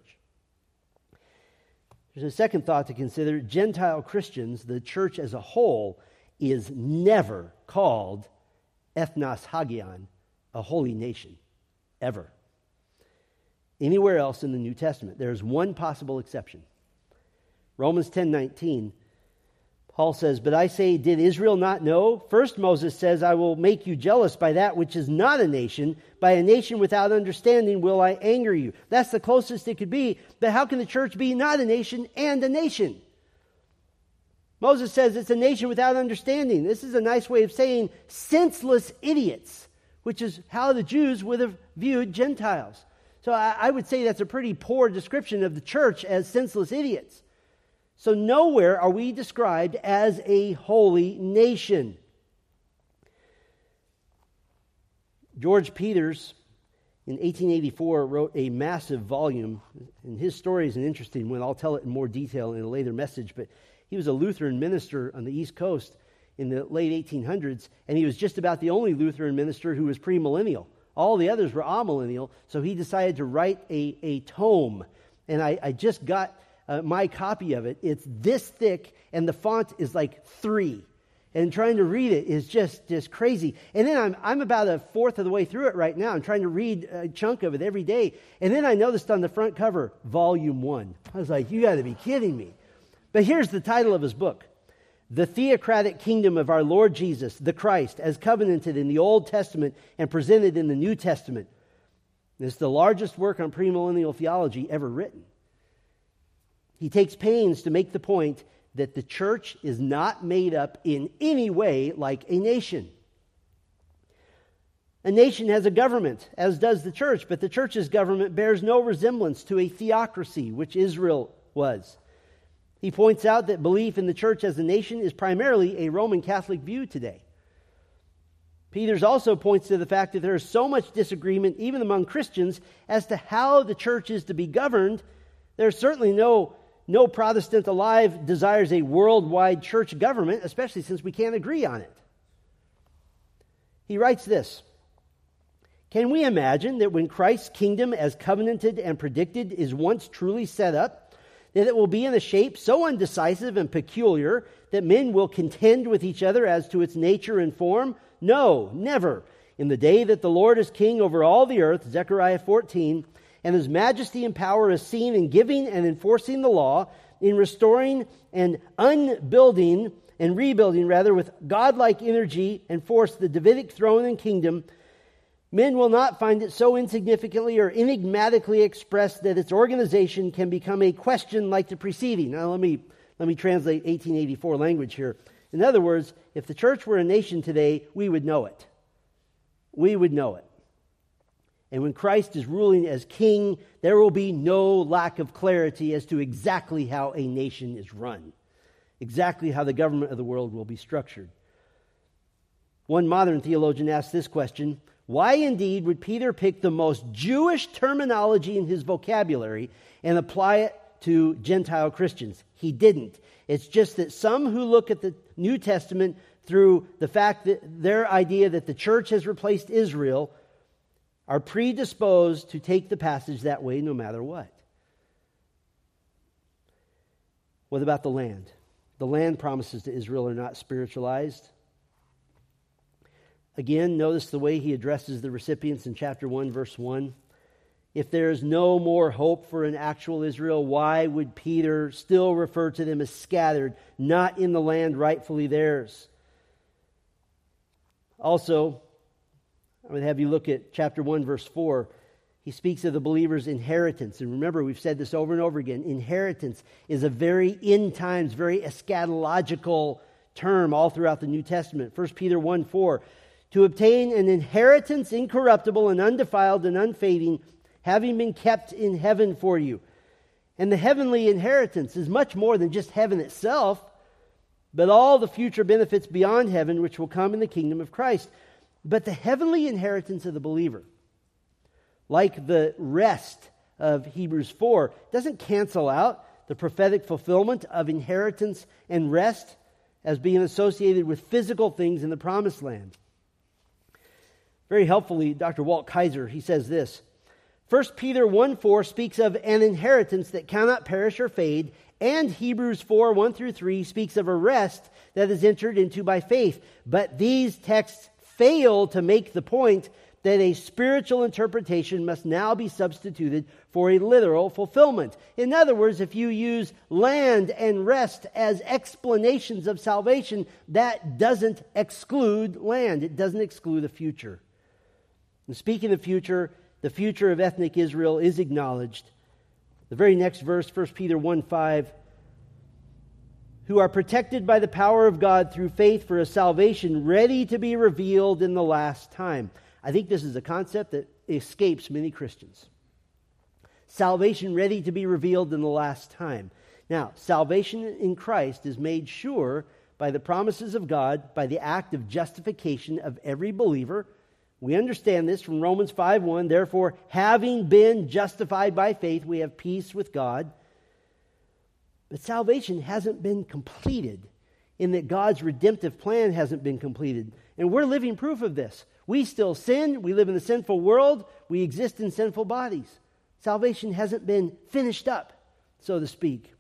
There's a second thought to consider. Gentile Christians, the church as a whole, is never called ethnos hagion, a holy nation, ever. Anywhere else in the New Testament, there is one possible exception. Romans ten nineteen, Paul says, but I say, did Israel not know? First Moses says, I will make you jealous by that which is not a nation. By a nation without understanding will I anger you. That's the closest it could be. But how can the church be not a nation and a nation? Moses says it's a nation without understanding. This is a nice way of saying senseless idiots, which is how the Jews would have viewed Gentiles. So I, I would say that's a pretty poor description of the church as senseless idiots. So nowhere are we described as a holy nation. George Peters, in eighteen eighty-four, wrote a massive volume, and his story is an interesting one. I'll tell it in more detail in a later message, but he was a Lutheran minister on the East Coast in the late eighteen hundreds, and he was just about the only Lutheran minister who was premillennial. All the others were amillennial, so he decided to write a, a tome, and I, I just got Uh, my copy of it. It's this thick, and the font is like three. And trying to read it is just, just crazy. And then I'm I'm about a fourth of the way through it right now. I'm trying to read a chunk of it every day. And then I noticed on the front cover, Volume One. I was like, you got to be kidding me. But here's the title of his book: The Theocratic Kingdom of Our Lord Jesus, the Christ, as covenanted in the Old Testament and presented in the New Testament. It's the largest work on premillennial theology ever written. He takes pains to make the point that the church is not made up in any way like a nation. A nation has a government, as does the church, but the church's government bears no resemblance to a theocracy, which Israel was. He points out that belief in the church as a nation is primarily a Roman Catholic view today. Peters also points to the fact that there is so much disagreement, even among Christians, as to how the church is to be governed. There's certainly no No Protestant alive desires a worldwide church government, especially since we can't agree on it. He writes this: can we imagine that when Christ's kingdom as covenanted and predicted is once truly set up, that it will be in a shape so undecisive and peculiar that men will contend with each other as to its nature and form? No, never. In the day that the Lord is king over all the earth, Zechariah fourteen, and his majesty and power is seen in giving and enforcing the law, in restoring and unbuilding and rebuilding, rather, with godlike energy and force, the Davidic throne and kingdom. Men will not find it so insignificantly or enigmatically expressed that its organization can become a question like the preceding. Now let me let me translate eighteen eighty-four language here. In other words, if the church were a nation today, we would know it. We would know it. And when Christ is ruling as king, there will be no lack of clarity as to exactly how a nation is run, exactly how the government of the world will be structured. One modern theologian asked this question: why indeed would Peter pick the most Jewish terminology in his vocabulary and apply it to Gentile Christians? He didn't. It's just that some who look at the New Testament through the fact that their idea that the church has replaced Israel are predisposed to take the passage that way no matter what. What about the land? The land promises to Israel are not spiritualized. Again, notice the way he addresses the recipients in chapter one, verse one. If there is no more hope for an actual Israel, why would Peter still refer to them as scattered, not in the land rightfully theirs? Also, I would have you look at chapter one, verse four. He speaks of the believer's inheritance. And remember, we've said this over and over again. Inheritance is a very end times, very eschatological term all throughout the New Testament. First Peter one, four. To obtain an inheritance incorruptible and undefiled and unfading, having been kept in heaven for you. And the heavenly inheritance is much more than just heaven itself, but all the future benefits beyond heaven which will come in the kingdom of Christ. But the heavenly inheritance of the believer, like the rest of Hebrews four, doesn't cancel out the prophetic fulfillment of inheritance and rest as being associated with physical things in the promised land. Very helpfully, Doctor Walt Kaiser, he says this. First Peter one four speaks of an inheritance that cannot perish or fade, and Hebrews four one through three speaks of a rest that is entered into by faith. But these texts fail to make the point that a spiritual interpretation must now be substituted for a literal fulfillment. In other words, if you use land and rest as explanations of salvation, that doesn't exclude land. It doesn't exclude the future. And speaking of future, the future of ethnic Israel is acknowledged. The very next verse, First Peter one five, who are protected by the power of God through faith for a salvation ready to be revealed in the last time. I think this is a concept that escapes many Christians. Salvation ready to be revealed in the last time. Now, salvation in Christ is made sure by the promises of God, by the act of justification of every believer. We understand this from Romans five one. Therefore, having been justified by faith, we have peace with God. But salvation hasn't been completed in that God's redemptive plan hasn't been completed. And we're living proof of this. We still sin. We live in a sinful world. We exist in sinful bodies. Salvation hasn't been finished up, so to speak.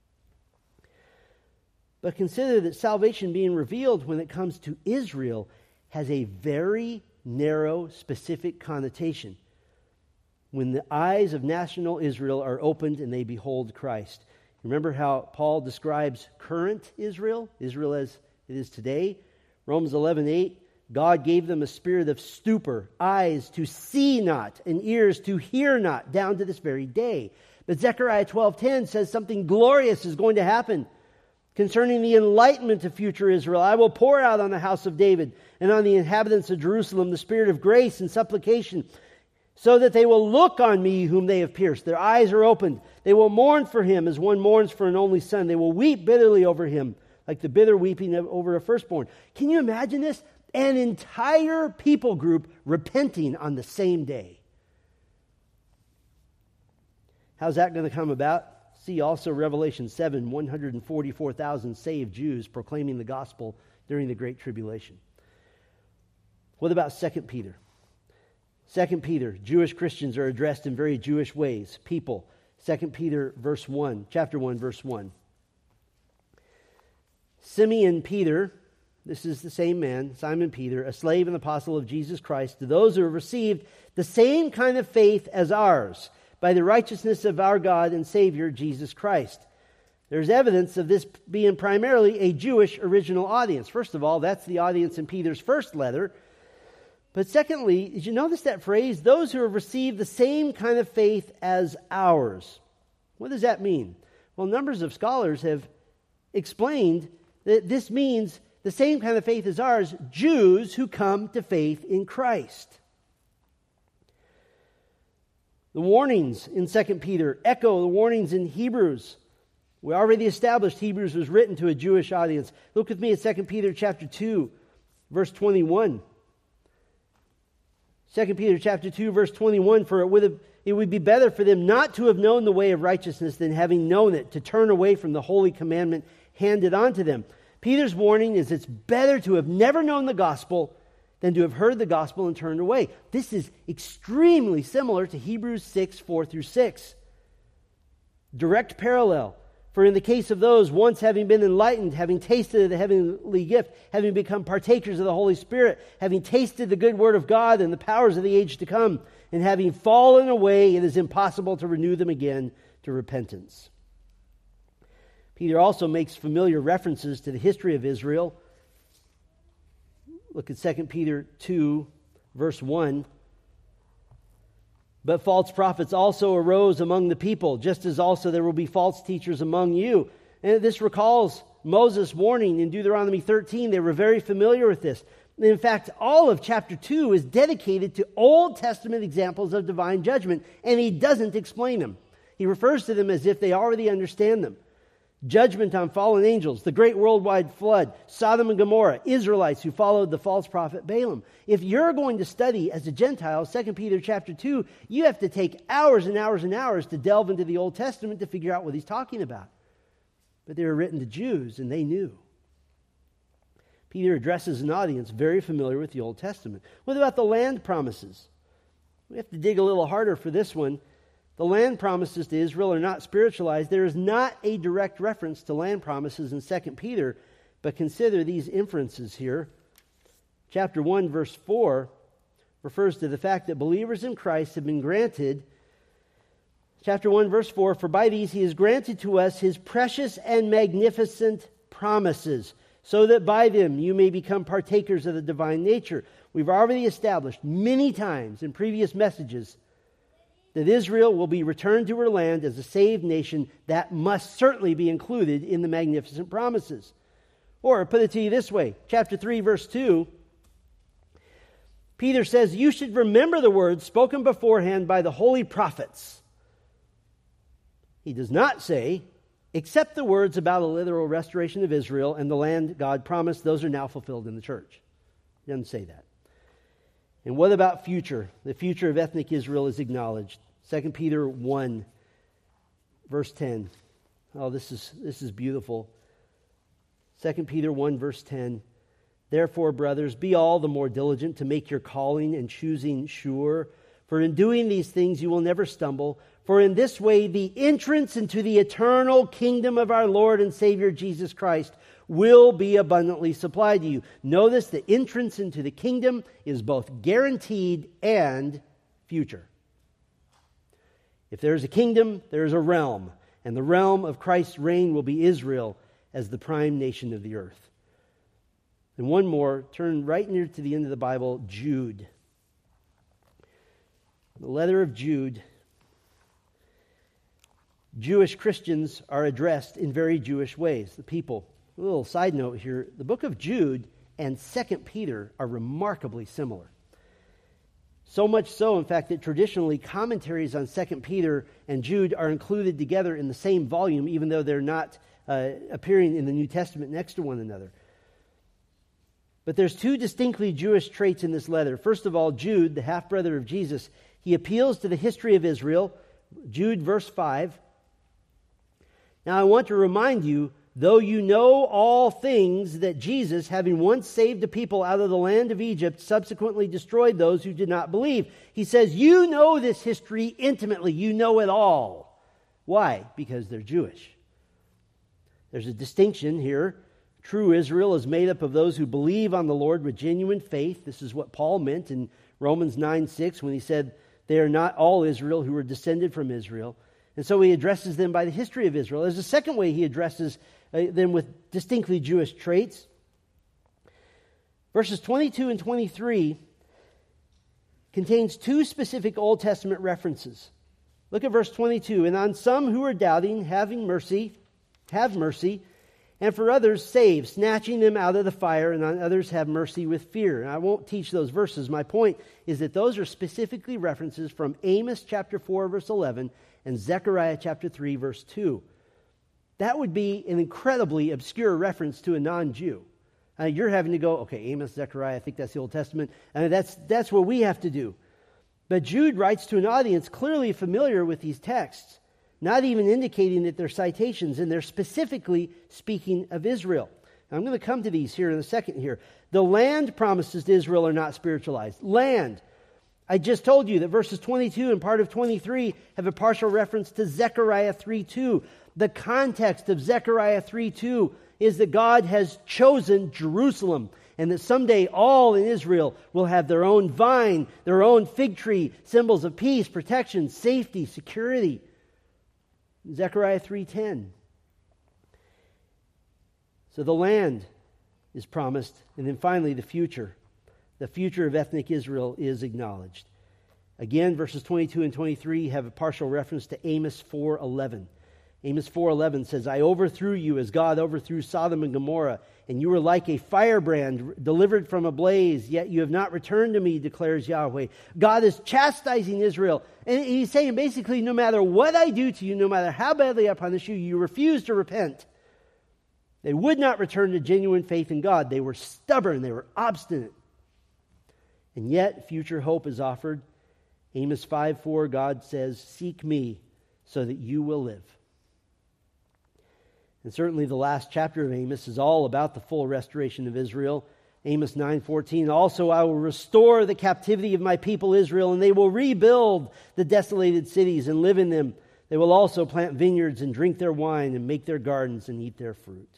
But consider that salvation being revealed when it comes to Israel has a very narrow, specific connotation. When the eyes of national Israel are opened and they behold Christ. Remember how Paul describes current Israel, Israel as it is today? Romans eleven eight, God gave them a spirit of stupor, eyes to see not, and ears to hear not, down to this very day. But Zechariah twelve ten says something glorious is going to happen concerning the enlightenment of future Israel. I will pour out on the house of David and on the inhabitants of Jerusalem the spirit of grace and supplication, so that they will look on me whom they have pierced. Their eyes are opened. They will mourn for him as one mourns for an only son. They will weep bitterly over him, like the bitter weeping over a firstborn. Can you imagine this? An entire people group repenting on the same day. How's that going to come about? See also Revelation seven, one hundred forty-four thousand saved Jews proclaiming the gospel during the Great Tribulation. What about Second Peter? Second Peter, Jewish Christians are addressed in very Jewish ways. People, Second Peter verse one, chapter one, verse one. Simeon Peter, this is the same man, Simon Peter, a slave and apostle of Jesus Christ, to those who have received the same kind of faith as ours, by the righteousness of our God and Savior, Jesus Christ. There's evidence of this being primarily a Jewish original audience. First of all, that's the audience in Peter's first letter. But secondly, did you notice that phrase, those who have received the same kind of faith as ours? What does that mean? Well, numbers of scholars have explained that this means the same kind of faith as ours, Jews who come to faith in Christ. The warnings in Second Peter echo the warnings in Hebrews. We already established Hebrews was written to a Jewish audience. Look with me at Second Peter chapter two, verse twenty-one. Second Peter chapter two, verse twenty-one, for it would have, it would be better for them not to have known the way of righteousness than having known it, to turn away from the holy commandment handed on to them. Peter's warning is it's better to have never known the gospel than to have heard the gospel and turned away. This is extremely similar to Hebrews six, four through six. Direct parallel. For in the case of those once having been enlightened, having tasted of the heavenly gift, having become partakers of the Holy Spirit, having tasted the good word of God and the powers of the age to come, and having fallen away, it is impossible to renew them again to repentance. Peter also makes familiar references to the history of Israel. Look at Second Peter two, verse one. But false prophets also arose among the people, just as also there will be false teachers among you. And this recalls Moses' warning in Deuteronomy thirteen. They were very familiar with this. In fact, all of chapter two is dedicated to Old Testament examples of divine judgment, and he doesn't explain them. He refers to them as if they already understand them. Judgment on fallen angels, the great worldwide flood, Sodom and Gomorrah, Israelites who followed the false prophet Balaam. If you're going to study as a Gentile, Second Peter chapter two, you have to take hours and hours and hours to delve into the Old Testament to figure out what he's talking about. But they were written to Jews, and they knew. Peter addresses an audience very familiar with the Old Testament. What about the land promises? We have to dig a little harder for this one. The land promises to Israel are not spiritualized. There is not a direct reference to land promises in Second Peter, but consider these inferences here. Chapter one, verse four, refers to the fact that believers in Christ have been granted, chapter one, verse four, for by these he has granted to us his precious and magnificent promises, so that by them you may become partakers of the divine nature. We've already established many times in previous messages that Israel will be returned to her land as a saved nation. That must certainly be included in the magnificent promises. Or put it to you this way, chapter three, verse two, Peter says, you should remember the words spoken beforehand by the holy prophets. He does not say, except the words about a literal restoration of Israel and the land God promised, those are now fulfilled in the church. He doesn't say that. And what about future? The future of ethnic Israel is acknowledged. Second Peter one, verse ten. Oh, this is this is beautiful. Second Peter one, verse ten. Therefore, brothers, be all the more diligent to make your calling and choosing sure. For in doing these things you will never stumble. For in this way the entrance into the eternal kingdom of our Lord and Savior Jesus Christ will be abundantly supplied to you. Notice the entrance into the kingdom is both guaranteed and future. If there is a kingdom, there is a realm. And the realm of Christ's reign will be Israel as the prime nation of the earth. And one more, turn right near to the end of the Bible, Jude. The letter of Jude. Jewish Christians are addressed in very Jewish ways, the people. A little side note here, the book of Jude and Second Peter are remarkably similar. So much so, in fact, that traditionally commentaries on Second Peter and Jude are included together in the same volume, even though they're not uh, appearing in the New Testament next to one another. But there's two distinctly Jewish traits in this letter. First of all, Jude, the half-brother of Jesus, he appeals to the history of Israel. Jude, verse five. Now I want to remind you, though you know all things, that Jesus, having once saved a people out of the land of Egypt, subsequently destroyed those who did not believe. He says, you know this history intimately. You know it all. Why? Because they're Jewish. There's a distinction here. True Israel is made up of those who believe on the Lord with genuine faith. This is what Paul meant in Romans nine six when he said, they are not all Israel who are descended from Israel. And so he addresses them by the history of Israel. There's a second way he addresses uh, them with distinctly Jewish traits. Verses twenty-two and twenty-three contains two specific Old Testament references. Look at verse twenty-two. And on some who are doubting, having mercy, have mercy, and for others save, snatching them out of the fire, and on others have mercy with fear. And I won't teach those verses. My point is that those are specifically references from Amos chapter four, verse eleven, and Zechariah chapter three, verse two. That would be an incredibly obscure reference to a non-Jew. Uh, you're having to go, okay, Amos, Zechariah, I think that's the Old Testament. And that's, that's what we have to do. But Jude writes to an audience clearly familiar with these texts, not even indicating that they're citations, and they're specifically speaking of Israel. Now, I'm going to come to these here in a second here. The land promises to Israel are not spiritualized. Land. I just told you that verses twenty-two and part of twenty-three have a partial reference to Zechariah three two. The context of Zechariah three two is that God has chosen Jerusalem, and that someday all in Israel will have their own vine, their own fig tree, symbols of peace, protection, safety, security. Zechariah three ten. So the land is promised, and then finally the future. The future of ethnic Israel is acknowledged. Again, verses twenty-two and twenty-three have a partial reference to Amos four eleven. Amos four eleven says, I overthrew you as God overthrew Sodom and Gomorrah, and you were like a firebrand delivered from a blaze, yet you have not returned to me, declares Yahweh. God is chastising Israel. And he's saying basically, no matter what I do to you, no matter how badly I punish you, you refuse to repent. They would not return to genuine faith in God. They were stubborn. They were obstinate. And yet, future hope is offered. Amos five four, God says, seek me so that you will live. And certainly the last chapter of Amos is all about the full restoration of Israel. Amos nine fourteen, also I will restore the captivity of my people Israel, and they will rebuild the desolated cities and live in them. They will also plant vineyards and drink their wine and make their gardens and eat their fruit.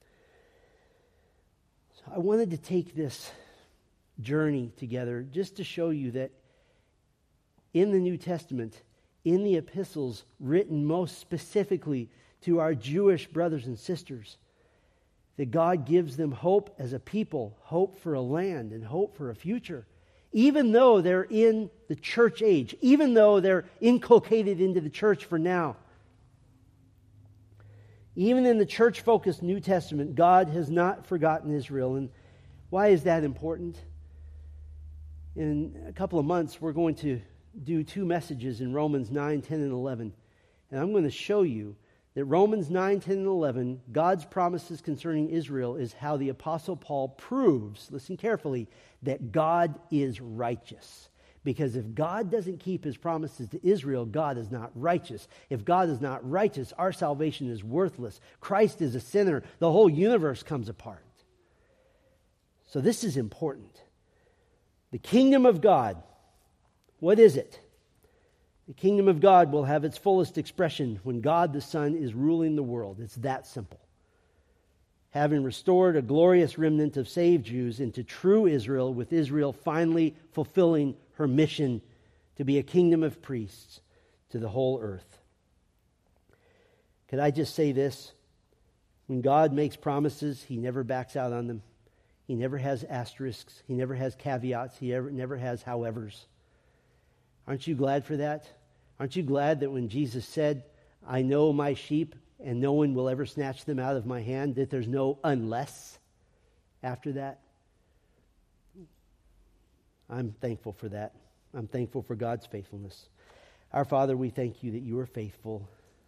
So I wanted to take this journey together just to show you that in the New Testament, in the epistles written most specifically to our Jewish brothers and sisters, that God gives them hope as a people, hope for a land, and hope for a future. Even though they're in the church age, even though they're inculcated into the church for now. Even in the church-focused New Testament, God has not forgotten Israel. And why is that important? In a couple of months, we're going to do two messages in Romans nine, ten, and eleven. And I'm going to show you that Romans nine, ten, and eleven, God's promises concerning Israel, is how the Apostle Paul proves, listen carefully, that God is righteous. Because if God doesn't keep his promises to Israel, God is not righteous. If God is not righteous, our salvation is worthless. Christ is a sinner. The whole universe comes apart. So this is important. The kingdom of God, what is it? The kingdom of God will have its fullest expression when God the Son is ruling the world. It's that simple. Having restored a glorious remnant of saved Jews into true Israel, with Israel finally fulfilling her mission to be a kingdom of priests to the whole earth. Could I just say this? When God makes promises, he never backs out on them. He never has asterisks. He never has caveats. He ever, never has howevers. Aren't you glad for that? Aren't you glad that when Jesus said, I know my sheep and no one will ever snatch them out of my hand, that there's no unless after that? I'm thankful for that. I'm thankful for God's faithfulness. Our Father, we thank you that you are faithful.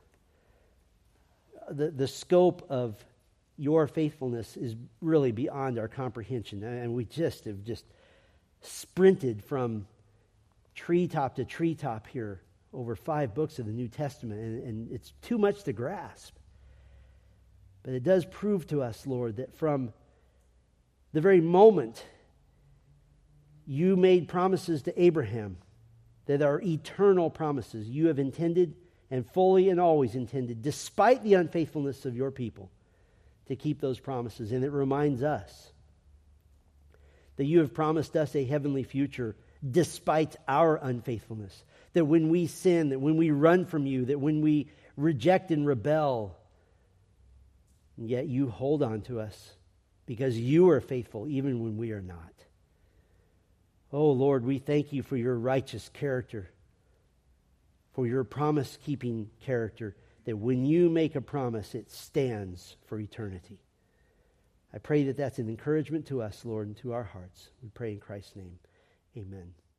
The, the scope of your faithfulness is really beyond our comprehension. And we just have just sprinted from treetop to treetop here over five books of the New Testament, and, and it's too much to grasp. But it does prove to us, Lord, that from the very moment you made promises to Abraham that are eternal promises, you have intended and fully and always intended, despite the unfaithfulness of your people, to keep those promises. And it reminds us that you have promised us a heavenly future despite our unfaithfulness. That when we sin, that when we run from you, that when we reject and rebel, and yet you hold on to us because you are faithful even when we are not. Oh Lord, we thank you for your righteous character, for your promise-keeping character, that when you make a promise, it stands for eternity. I pray that that's an encouragement to us, Lord, and to our hearts. We pray in Christ's name. Amen.